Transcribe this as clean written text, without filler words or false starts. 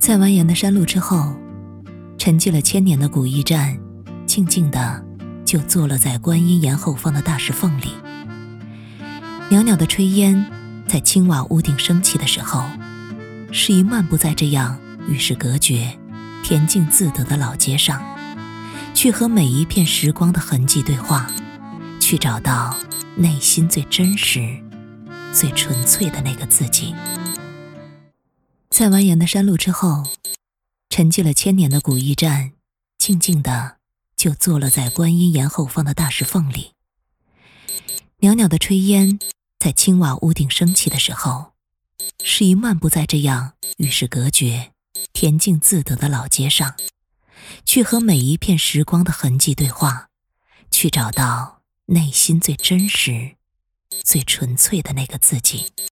在蜿蜒的山路之后，沉寂了千年的古驿站，静静地就坐落在观音岩后方的大石缝里。袅袅的炊烟在青瓦屋顶升起的时候，是一漫步在这样与世隔绝、恬静自得的老街上，去和每一片时光的痕迹对话，去找到内心最真实、最纯粹的那个自己。在蜿蜒的山路之后，沉寂了千年的古驿站，静静地就坐落在观音岩后方的大石缝里。袅袅的炊烟在青瓦屋顶升起的时候，是一漫步在这样与世隔绝、恬静自得的老街上，去和每一片时光的痕迹对话，去找到内心最真实、最纯粹的那个自己。